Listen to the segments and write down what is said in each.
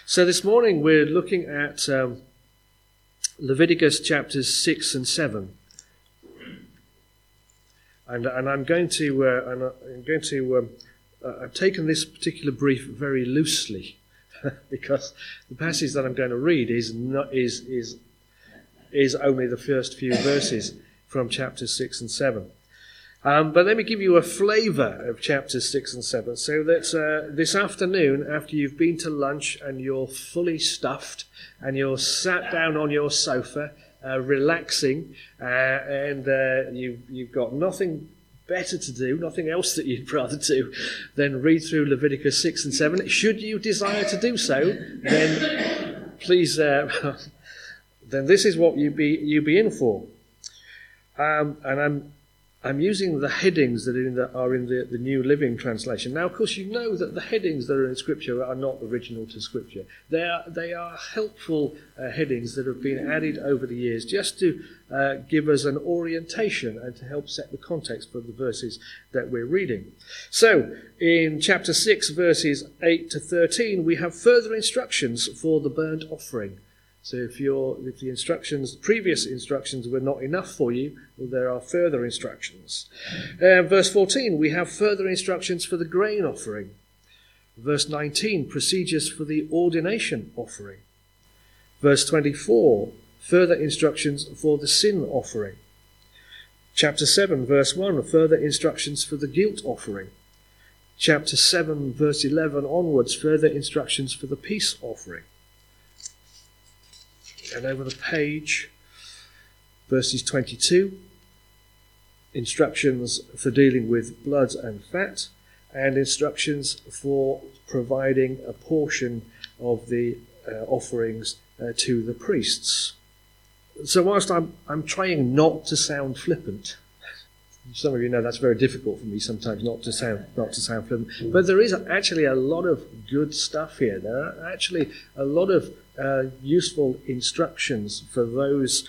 So this morning we're looking at Leviticus chapters 6 and 7. And I'm going to I've taken this particular brief very loosely because the passage that I'm going to read is only the first few verses from chapters 6 and 7. But let me give you a flavour of chapters 6 and 7 so that this afternoon, after you've been to lunch and you're fully stuffed and you're sat down on your sofa relaxing and you've got nothing better to do, nothing else that you'd rather do than read through Leviticus 6 and 7. Should you desire to do so, then please, then this is what you be in for. And I'm using the headings that are in the New Living Translation. Now, of course, you know that the headings that are in Scripture are not original to Scripture. They are helpful headings that have been added over the years just to give us an orientation and to help set the context for the verses that we're reading. So, in chapter 6, verses 8 to 13, we have further instructions for the burnt offering. So if the previous instructions were not enough for you, well, there are further instructions. Verse 14, we have further instructions for the grain offering. Verse 19, procedures for the ordination offering. Verse 24, further instructions for the sin offering. Chapter 7, verse 1, further instructions for the guilt offering. Chapter 7, verse 11 onwards, further instructions for the peace offering. And over the page, verses 22, instructions for dealing with blood and fat, and instructions for providing a portion of the offerings to the priests. So whilst I'm trying not to sound flippant, some of you know that's very difficult for me sometimes not to sound flippant, but there is actually a lot of good stuff here. There are actually a lot of useful instructions for those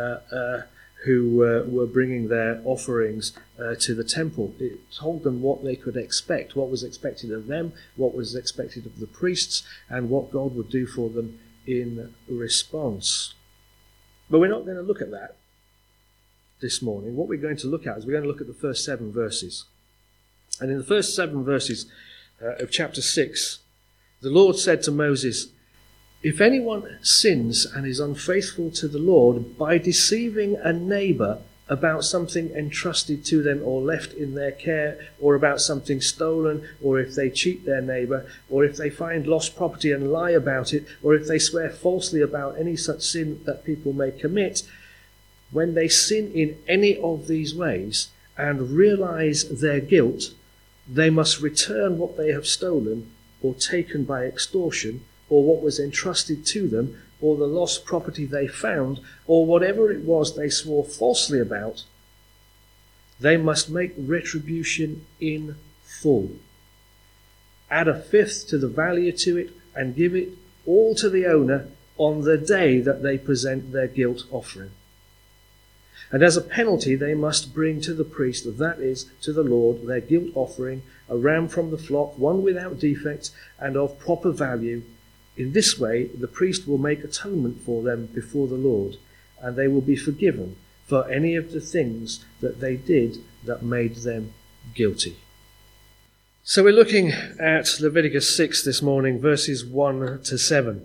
who were bringing their offerings to the temple. It told them what they could expect, what was expected of them, what was expected of the priests, and what God would do for them in response. But we're not going to look at that this morning. What we're going to look at is we're going to look at the first 7 verses. And in the first 7 verses of chapter 6, the Lord said to Moses, "If anyone sins and is unfaithful to the Lord by deceiving a neighbour about something entrusted to them or left in their care, or about something stolen, or if they cheat their neighbour, or if they find lost property and lie about it, or if they swear falsely about any such sin that people may commit, when they sin in any of these ways and realize their guilt, they must return what they have stolen or taken by extortion, or what was entrusted to them, or the lost property they found, or whatever it was they swore falsely about. They must make retribution in full. Add a fifth to the value to it and give it all to the owner on the day that they present their guilt offering. And as a penalty, they must bring to the priest, that is, to the Lord, their guilt offering, a ram from the flock, one without defect and of proper value. In this way, the priest will make atonement for them before the Lord, and they will be forgiven for any of the things that they did that made them guilty." So we're looking at Leviticus 6 this morning, verses 1 to 7.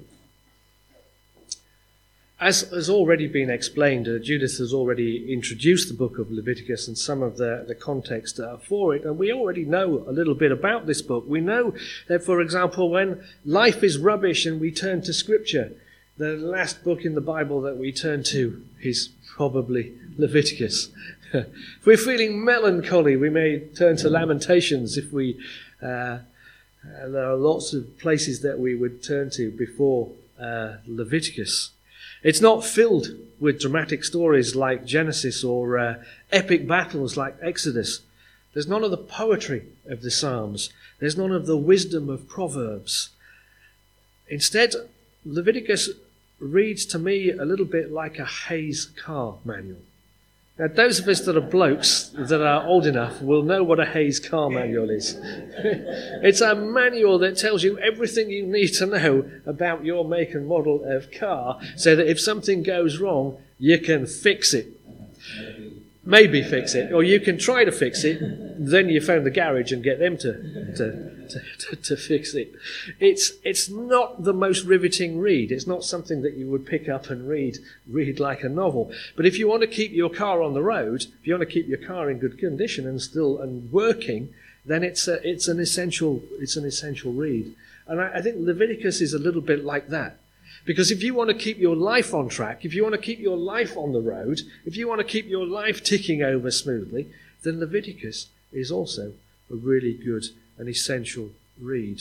As has already been explained, Judith has already introduced the book of Leviticus and some of the context for it, and we already know a little bit about this book. We know that, for example, when life is rubbish and we turn to Scripture, the last book in the Bible that we turn to is probably Leviticus. If we're feeling melancholy, we may turn to Lamentations. There are lots of places that we would turn to before Leviticus. It's not filled with dramatic stories like Genesis or epic battles like Exodus. There's none of the poetry of the Psalms. There's none of the wisdom of Proverbs. Instead, Leviticus reads to me a little bit like a Hayes car manual. Now, those of us that are blokes that are old enough will know what a Hayes car manual is. It's a manual that tells you everything you need to know about your make and model of car, so that if something goes wrong, you can fix it. Maybe fix it, or you can try to fix it, then you phone the garage and get them to fix it. It's not the most riveting read. It's not something that you would pick up and read like a novel. But if you want to keep your car on the road, if you want to keep your car in good condition and working, then it's an essential read. And I think Leviticus is a little bit like that. Because if you want to keep your life on track, if you want to keep your life on the road, if you want to keep your life ticking over smoothly, then Leviticus is also a really good and essential read.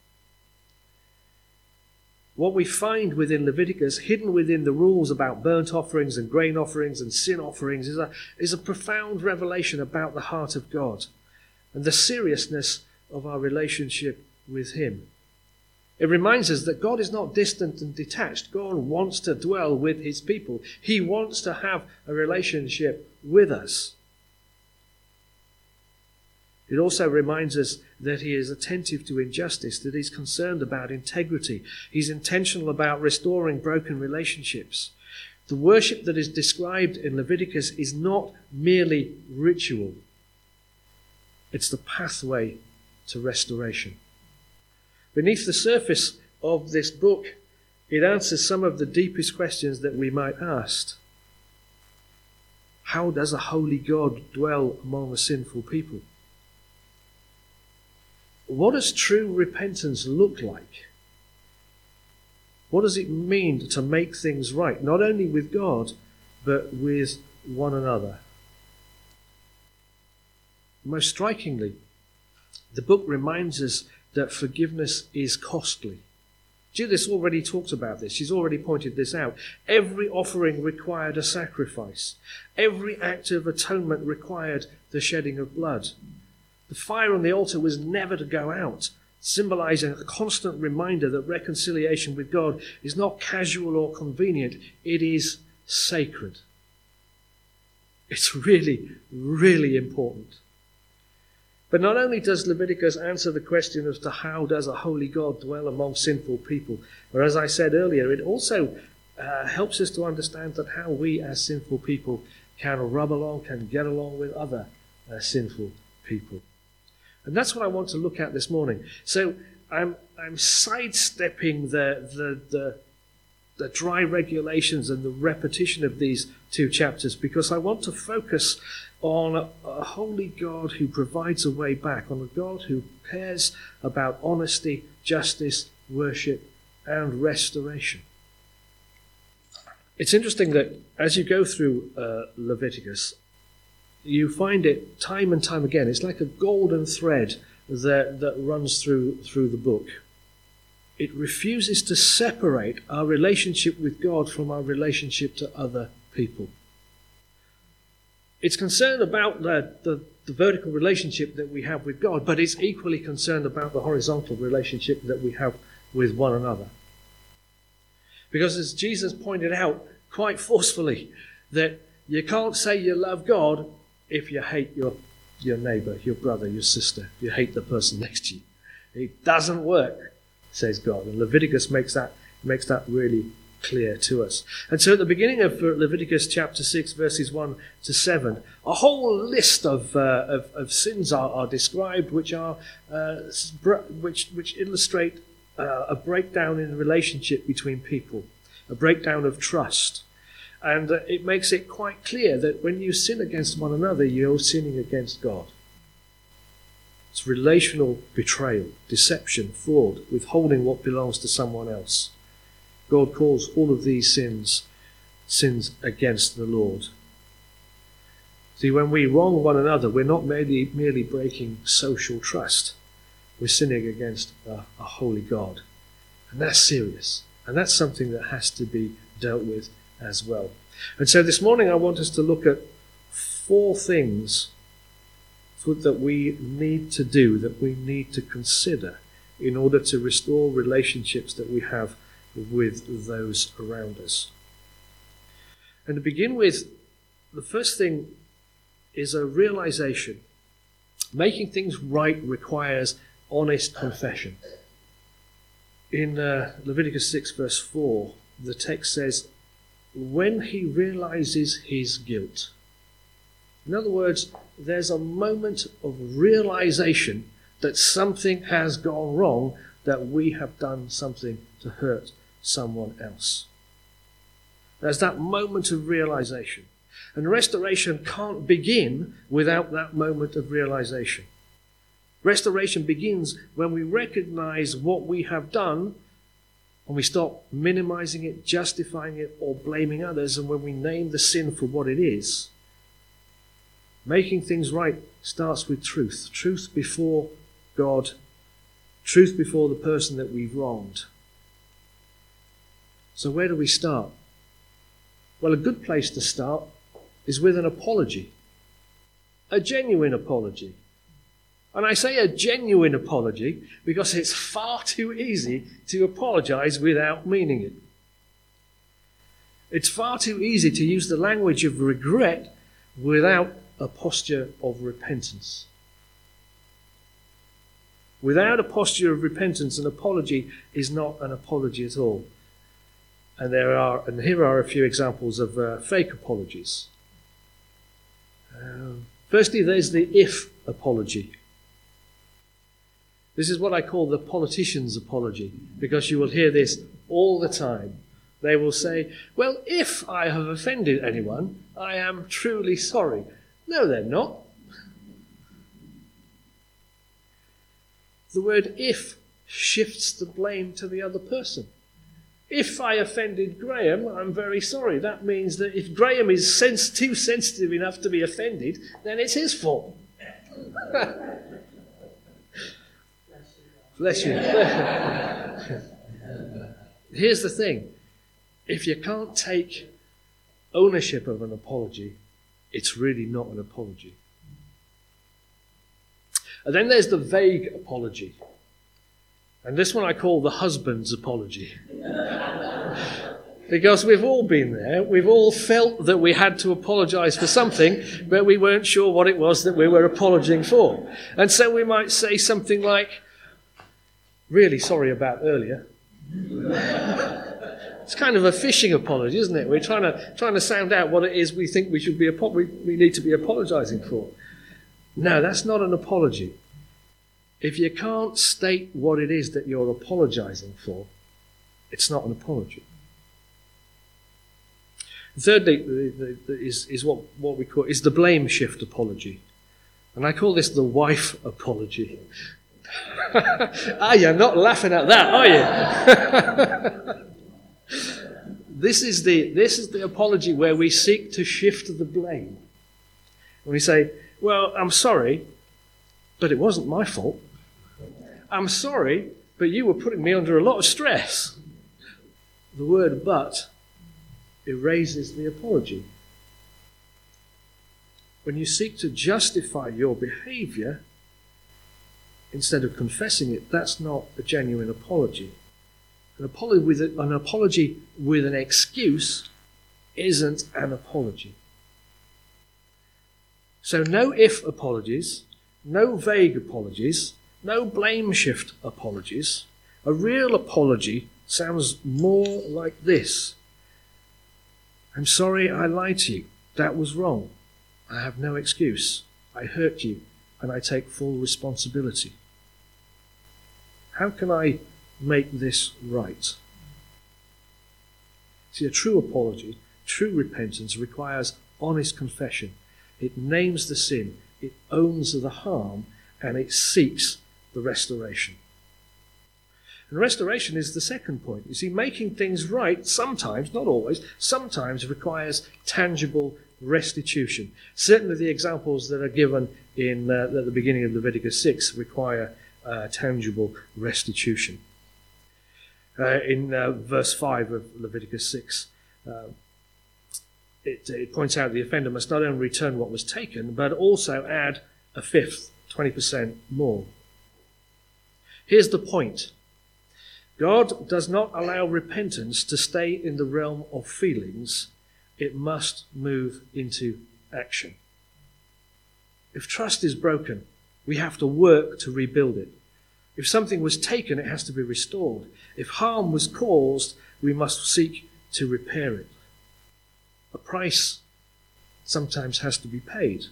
What we find within Leviticus, hidden within the rules about burnt offerings and grain offerings and sin offerings, is a profound revelation about the heart of God and the seriousness of our relationship with Him. It reminds us that God is not distant and detached. God wants to dwell with His people. He wants to have a relationship with us. It also reminds us that He is attentive to injustice, that He's concerned about integrity. He's intentional about restoring broken relationships. The worship that is described in Leviticus is not merely ritual. It's the pathway to restoration. Beneath the surface of this book, it answers some of the deepest questions that we might ask. How does a holy God dwell among a sinful people? What does true repentance look like? What does it mean to make things right, not only with God, but with one another? Most strikingly, the book reminds us that forgiveness is costly. Judith already talked about this. She's already pointed this out. Every offering required a sacrifice. Every act of atonement required the shedding of blood. The fire on the altar was never to go out, symbolizing a constant reminder that reconciliation with God is not casual or convenient. It is sacred. It's really, really important. But not only does Leviticus answer the question as to how does a holy God dwell among sinful people, but as I said earlier, it also helps us to understand that how we as sinful people can get along with other sinful people. And that's what I want to look at this morning. So I'm sidestepping the dry regulations and the repetition of these two chapters because I want to focus on a holy God who provides a way back, on a God who cares about honesty, justice, worship, and restoration. It's interesting that as you go through Leviticus, you find it time and time again. It's like a golden thread that runs through the book. It refuses to separate our relationship with God from our relationship to other people. It's concerned about the vertical relationship that we have with God, but it's equally concerned about the horizontal relationship that we have with one another. Because as Jesus pointed out quite forcefully, that you can't say you love God if you hate your neighbour, your brother, your sister, if you hate the person next to you. It doesn't work, says God. And Leviticus makes that really clear to us. And so at the beginning of Leviticus chapter 6, verses 1 to 7, a whole list of sins are described, which illustrate a breakdown in the relationship between people, a breakdown of trust. And it makes it quite clear that when you sin against one another, you're sinning against God. It's relational betrayal, deception, fraud, withholding what belongs to someone else. God calls all of these sins against the Lord. See, when we wrong one another, we're not merely breaking social trust. We're sinning against a holy God. And that's serious. And that's something that has to be dealt with as well. And so this morning I want us to look at 4 things that we need to do, that we need to consider in order to restore relationships that we have with those around us. And to begin with, the first thing is a realization. Making things right requires honest confession. In Leviticus 6 verse 4, the text says, when he realizes his guilt. In other words, there's a moment of realization that something has gone wrong, that we have done something to hurt someone else. There's that moment of realization. And restoration can't begin without that moment of realization. Restoration begins when we recognize what we have done, and we stop minimizing it, justifying it, or blaming others, and when we name the sin for what it is. Making things right starts with truth. Truth before God. Truth before the person that we've wronged. So where do we start? Well, a good place to start is with an apology. A genuine apology. And I say a genuine apology because it's far too easy to apologize without meaning it. It's far too easy to use the language of regret without a posture of repentance. Without a posture of repentance, an apology is not an apology at all. And here are a few examples of fake apologies. Firstly, there's the if apology. This is what I call the politician's apology, because you will hear this all the time. They will say, well, if I have offended anyone, I am truly sorry. No, they're not. The word if shifts the blame to the other person. If I offended Graham, I'm very sorry. That means that if Graham is too sensitive enough to be offended, then it's his fault. Bless you. Here's the thing. If you can't take ownership of an apology, it's really not an apology. And then there's the vague apology. And this one I call the husband's apology. Because we've all been there. We've all felt that we had to apologize for something, but we weren't sure what it was that we were apologizing for. And so we might say something like, really sorry about earlier. It's kind of a fishing apology, isn't it? We're trying to sound out what it is we think we need to be apologizing for. No, that's not an apology. If you can't state what it is that you're apologizing for, it's not an apology. Thirdly, is what we call is the blame shift apology, and I call this the wife apology. You're not laughing at that, are you? This is the apology where we seek to shift the blame. And we say, well, I'm sorry, but it wasn't my fault. I'm sorry, but you were putting me under a lot of stress. The word but erases the apology. When you seek to justify your behavior instead of confessing it, that's not a genuine apology. An apology with an excuse isn't an apology. So no if apologies, no vague apologies, no blame shift apologies. A real apology sounds more like this. I'm sorry I lied to you. That was wrong. I have no excuse. I hurt you, and I take full responsibility. How can I make this right? See, a true apology, true repentance requires honest confession. It names the sin, it owns the harm, and it seeks the restoration. And restoration is the second point. You see, making things right sometimes, not always, sometimes requires tangible restitution. Certainly the examples that are given at the beginning of Leviticus 6 require tangible restitution. In verse 5 of Leviticus 6, it points out the offender must not only return what was taken, but also add a fifth, 20% more. Here's the point. God does not allow repentance to stay in the realm of feelings. it must move into action. If trust is broken, we have to work to rebuild it. If something was taken, it has to be restored. If harm was caused, we must seek to repair it. A price sometimes has to be paid.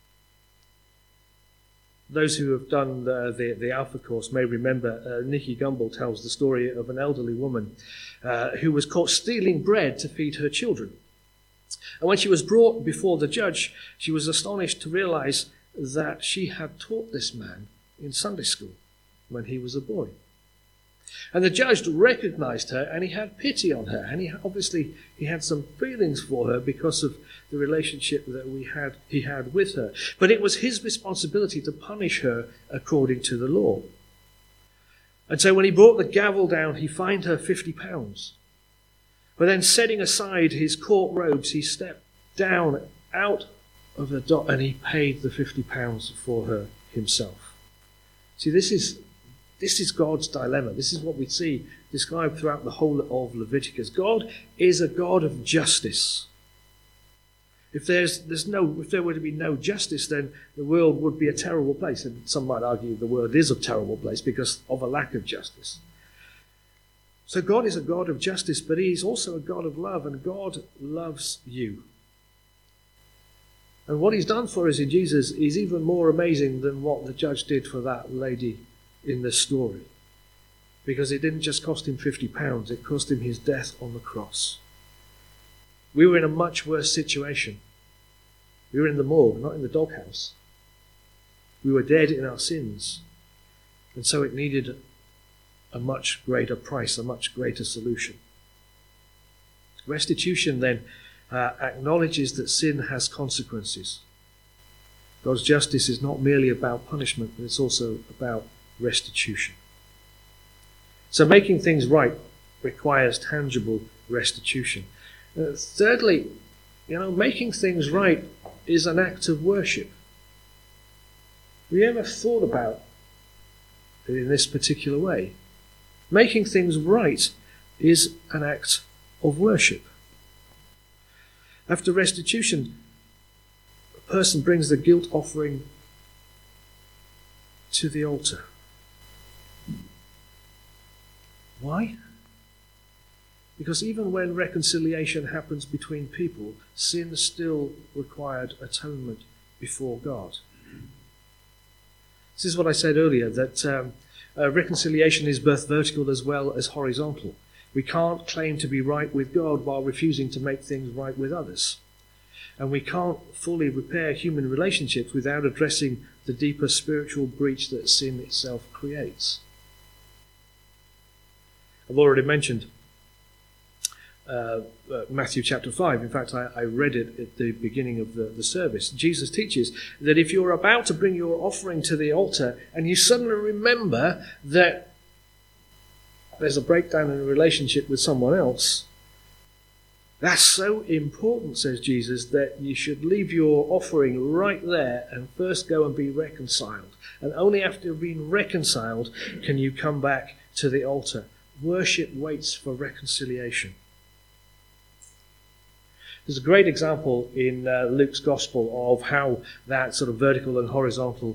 Those who have done the Alpha course may remember Nicky Gumbel tells the story of an elderly woman who was caught stealing bread to feed her children. And when she was brought before the judge, she was astonished to realize that she had taught this man in Sunday school when he was a boy. And the judge recognized her, and he had pity on her, and he had some feelings for her because of the relationship that he had with her. But it was his responsibility to punish her according to the law. And so when he brought the gavel down, he fined her £50. But then, setting aside his court robes, he stepped down out of the dock and he paid the £50 for her himself. See, this is God's dilemma. This is what we see described throughout the whole of Leviticus. God is a God of justice. If there were to be no justice, then the world would be a terrible place. And some might argue the world is a terrible place because of a lack of justice. So God is a God of justice, but he is also a God of love, and God loves you. And what he's done for us in Jesus is even more amazing than what the judge did for that lady in the story. Because it didn't just cost him £50, it cost him his death on the cross. We were in a much worse situation. We were in the morgue, not in the doghouse. We were dead in our sins. And so it needed a much greater price, a much greater solution. Restitution then acknowledges that sin has consequences. God's justice is not merely about punishment, but it's also about restitution. So making things right requires tangible restitution. Thirdly, making things right is an act of worship. Have you ever thought about it in this particular way? Making things right is an act of worship. After restitution, a person brings the guilt offering to the altar. Why? Because even when reconciliation happens between people, sin still required atonement before God. This is what I said earlier, that reconciliation is both vertical as well as horizontal. We can't claim to be right with God while refusing to make things right with others. And we can't fully repair human relationships without addressing the deeper spiritual breach that sin itself creates. I've already mentioned Matthew chapter 5. In fact, I read it at the beginning of the service. Jesus teaches that if you're about to bring your offering to the altar and you suddenly remember that there's a breakdown in a relationship with someone else, that's so important, says Jesus, that you should leave your offering right there and first go and be reconciled. And only after you've been reconciled can you come back to the altar. Worship waits for reconciliation. There's a great example in Luke's Gospel of how that sort of vertical and horizontal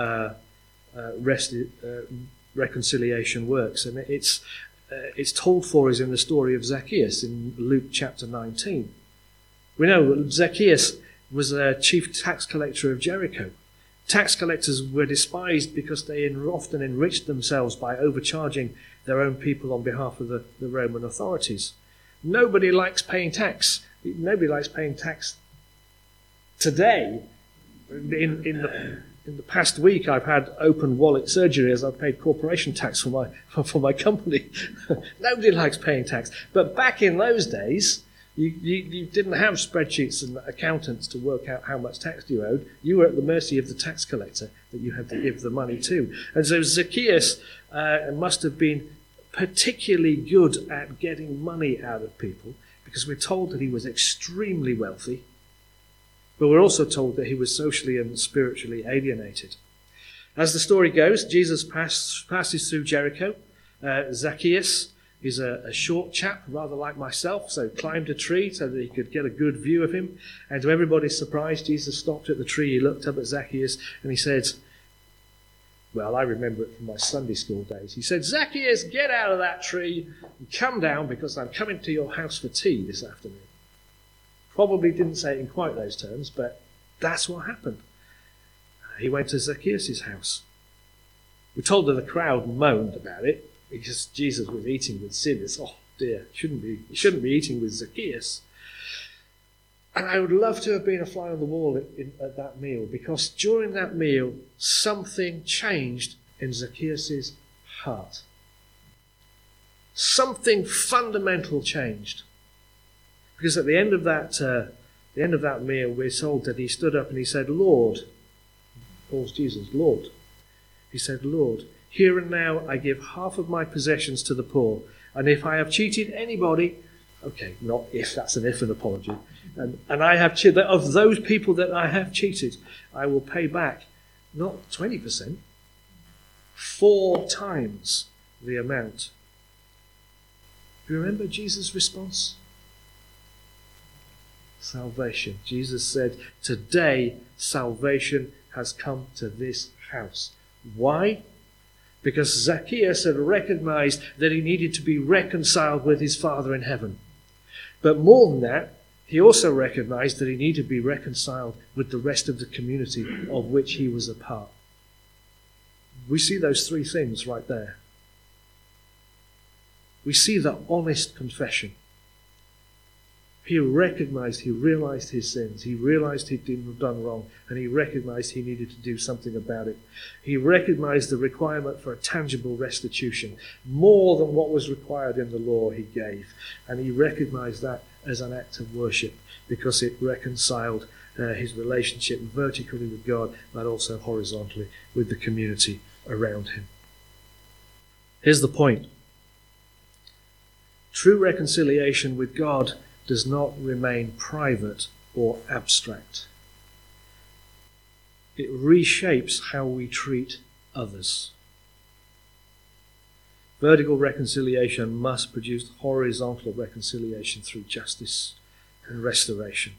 reconciliation works. And it's told for us in the story of Zacchaeus in Luke chapter 19. We know Zacchaeus was a chief tax collector of Jericho. Tax collectors were despised because they often enriched themselves by overcharging their own people on behalf of the Roman authorities. Nobody likes paying tax. Nobody likes paying tax today. In the past week, I've had open wallet surgery as I've paid corporation tax for my company. Nobody likes paying tax. But back in those days, you didn't have spreadsheets and accountants to work out how much tax you owed. You were at the mercy of the tax collector that you had to give the money to. And so Zacchaeus must have been particularly good at getting money out of people, because we're told that he was extremely wealthy, but we're also told that he was socially and spiritually alienated. As the story goes, Jesus passes through Jericho. Zacchaeus He's a short chap, rather like myself, so climbed a tree so that he could get a good view of him. And to everybody's surprise, Jesus stopped at the tree, he looked up at Zacchaeus, and he said, well, I remember it from my Sunday school days. He said, Zacchaeus, get out of that tree and come down because I'm coming to your house for tea this afternoon. Probably didn't say it in quite those terms, but that's what happened. He went to Zacchaeus' house. We're told that the crowd moaned about it because Jesus was eating with sinners. Oh dear, he shouldn't be eating with Zacchaeus. And I would love to have been a fly on the wall at that meal, because during that meal, something changed in Zacchaeus' heart. Something fundamental changed. Because at the end of that meal, we're told that he stood up and he said, Lord, calls Jesus Lord. He said, Lord, here and now I give half of my possessions to the poor, and if I have cheated anybody, okay, not if, that's an if, an apology, and I have of those people that I have cheated, I will pay back not 20%, 4 times the amount. Do you remember Jesus' response? Salvation. Jesus said, today salvation has come to this house. Why? Because Zacchaeus had recognized that he needed to be reconciled with his Father in heaven. But more than that, he also recognized that he needed to be reconciled with the rest of the community of which he was a part. We see those 3 things right there. We see the honest confession. He recognized, he realized his sins. He realized he'd done wrong, and he recognized he needed to do something about it. He recognized the requirement for a tangible restitution. More than what was required in the law he gave. And he recognized that as an act of worship, because it reconciled his relationship vertically with God, but also horizontally with the community around him. Here's the point. True reconciliation with God does not remain private or abstract. It reshapes how we treat others. Vertical reconciliation must produce horizontal reconciliation through justice and restoration.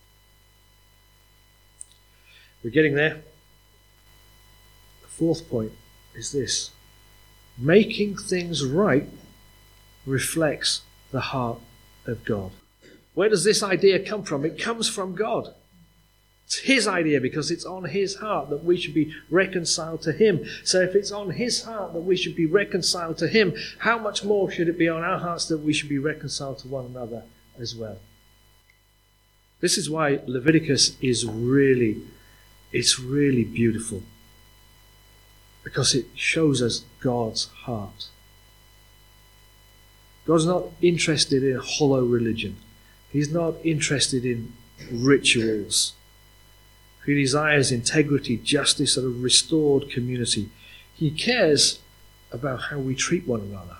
We're getting there. The 4th point is this. Making things right reflects the heart of God. Where does this idea come from? It comes from God. It's his idea because it's on his heart that we should be reconciled to him. So if it's on his heart that we should be reconciled to him, how much more should it be on our hearts that we should be reconciled to one another as well? This is why Leviticus is really beautiful. Because it shows us God's heart. God's not interested in a hollow religion. He's not interested in rituals. He desires integrity, justice, and a restored community. He cares about how we treat one another.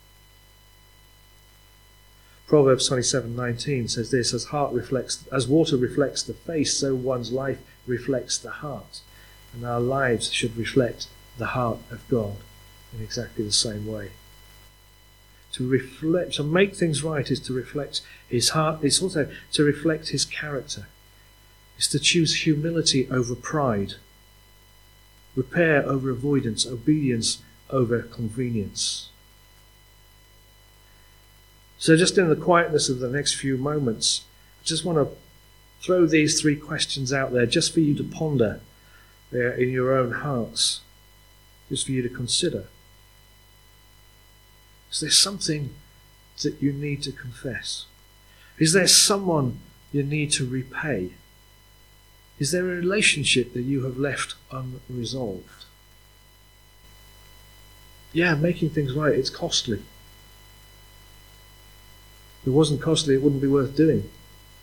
Proverbs 27:19 says this, as water reflects the face, so one's life reflects the heart. And our lives should reflect the heart of God in exactly the same way. To make things right is to reflect his heart. It's also to reflect his character. It's to choose humility over pride, repair over avoidance, obedience over convenience. So just in the quietness of the next few moments, I just want to throw these 3 questions out there just for you to ponder in your own hearts, just for you to consider. Is there something that you need to confess? Is there someone you need to repay? Is there a relationship that you have left unresolved? Yeah, making things right, it's costly. If it wasn't costly, it wouldn't be worth doing.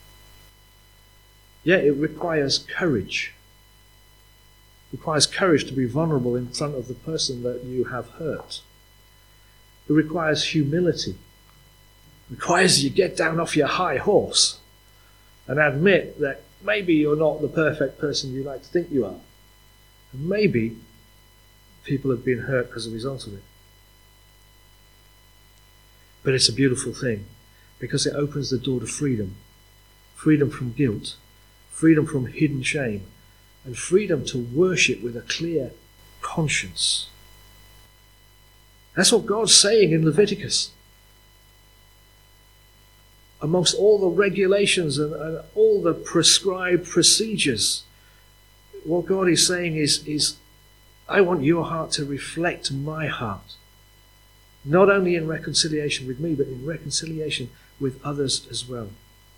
Yeah, it requires courage. It requires courage to be vulnerable in front of the person that you have hurt. It requires humility. It requires you get down off your high horse and admit that maybe you're not the perfect person you like to think you are. And maybe people have been hurt as a result of it. But it's a beautiful thing because it opens the door to freedom. Freedom from guilt, freedom from hidden shame, and freedom to worship with a clear conscience. That's what God's saying in Leviticus. Amongst all the regulations and all the prescribed procedures, what God is saying is, I want your heart to reflect my heart. Not only in reconciliation with me, but in reconciliation with others as well.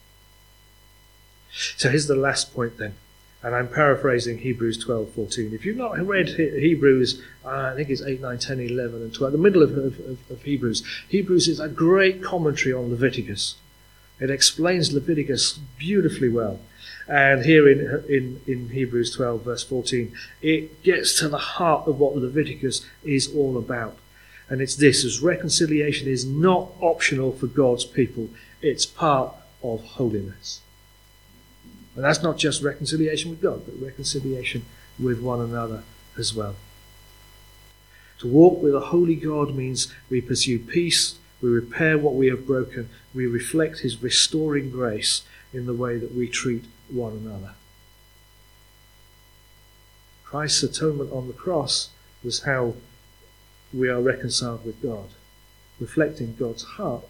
So here's the last point then. And I'm paraphrasing Hebrews 12:14. If you've not read Hebrews, I think it's 8, 9, 10, 11 and 12, the middle of Hebrews. Hebrews is a great commentary on Leviticus. It explains Leviticus beautifully well. And here in Hebrews 12 verse 14, it gets to the heart of what Leviticus is all about. And it's this, as reconciliation is not optional for God's people. It's part of holiness. And that's not just reconciliation with God, but reconciliation with one another as well. To walk with a holy God means we pursue peace, we repair what we have broken, we reflect his restoring grace in the way that we treat one another. Christ's atonement on the cross was how we are reconciled with God. Reflecting God's heart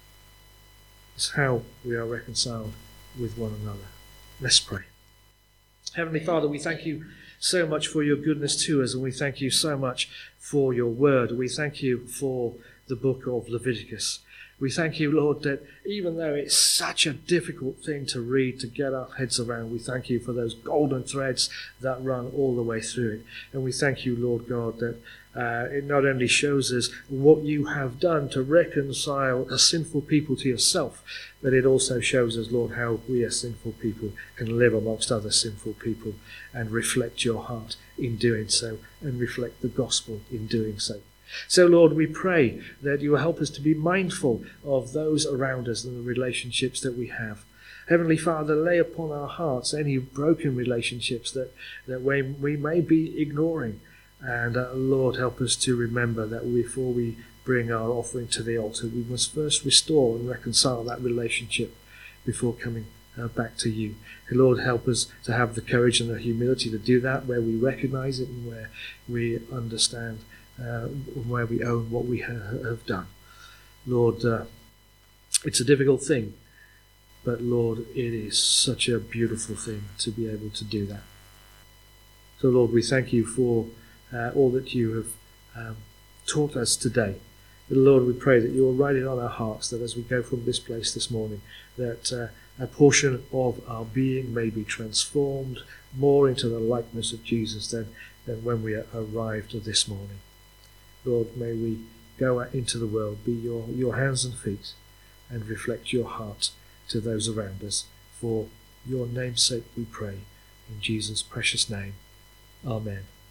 is how we are reconciled with one another. Let's pray. Heavenly Father, we thank you so much for your goodness to us, and we thank you so much for your word. We thank you for the book of Leviticus. We thank you, Lord, that even though it's such a difficult thing to read, to get our heads around, we thank you for those golden threads that run all the way through it. And we thank you, Lord God, that it not only shows us what you have done to reconcile a sinful people to yourself, but it also shows us, Lord, how we as sinful people can live amongst other sinful people and reflect your heart in doing so, and reflect the gospel in doing so. So, Lord, we pray that you will help us to be mindful of those around us and the relationships that we have. Heavenly Father, lay upon our hearts any broken relationships that we may be ignoring. And Lord, help us to remember that before we bring our offering to the altar, we must first restore and reconcile that relationship before coming back to you. And Lord, help us to have the courage and the humility to do that where we recognize it and where we understand where we own what we have done. Lord, it's a difficult thing, but Lord, it is such a beautiful thing to be able to do that. So Lord, we thank you for all that you have taught us today. But Lord, we pray that you will write it on our hearts, that as we go from this place this morning, that a portion of our being may be transformed more into the likeness of Jesus than when we arrived this morning. Lord, may we go out into the world, be your hands and feet, and reflect your heart to those around us. For your name's sake we pray, in Jesus' precious name. Amen.